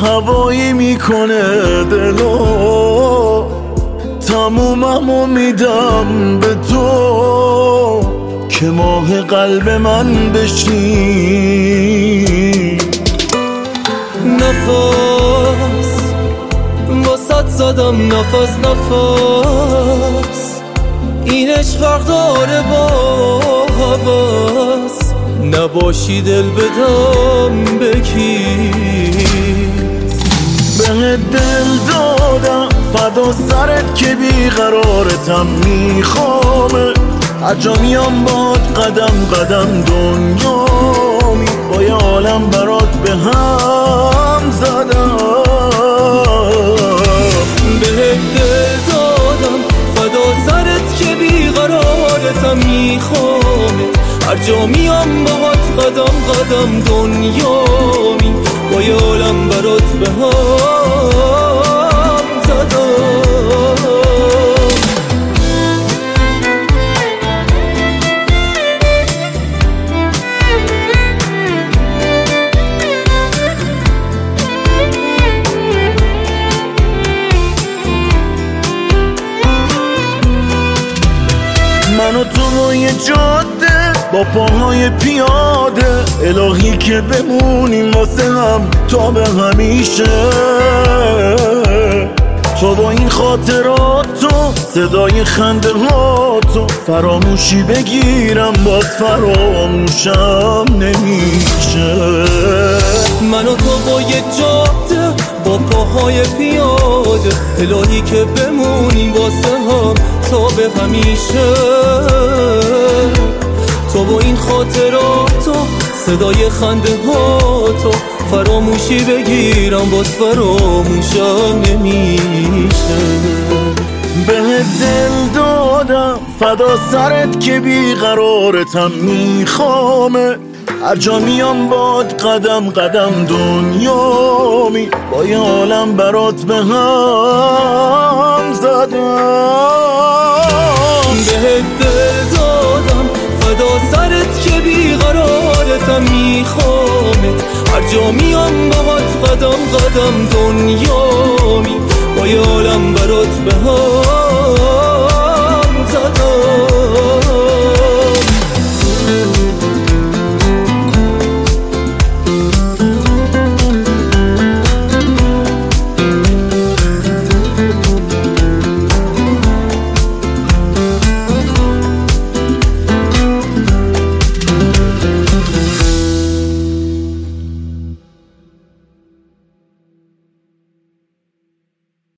هوایی میکنه دلو، تموممو میدم به تو که ماه قلب من بشی. نفس واسط زدم، نفس نفس، این عشق فرق داره با هوس، نباشی دل بدم بکی. به دل دادم فدا سرت که بیقرارتم میخوامه، هرجا میام باد قدم قدم دنیامی، با یه عالم برات به هم زدم. به دل دادم فدا سرت که بیقرارتم میخوامه، هرجا میام باهات قدم قدم دنیامی، با یه عالم برات به هم زدم. من و تو روی جاده با پاهای پیاده، الهی که بمونیم واسه هم تا به همیشه. تو با این خاطراتو، صدای خنده هاتو، فراموشی بگیرم باز فراموشم نمیشه. من و تو با یه جاده با پاهای پیاده، الهی که بمونیم واسه هم تا به همیشه. تو با این خاطراتو، صدای خنده هاتو، فراموشی بگیرم باز فراموشم نمیشه. به دل دادم فدا سرت که بیقرارتم میخوامه، هرجا میام باد قدم قدم دنیامی، با یه عالم برات به هم زدم. به دل دادم فدا سرت که بیقرارتم میخوامه، هرجا میام باهات قدم قدم دنیامی، با یه عالم برات به هم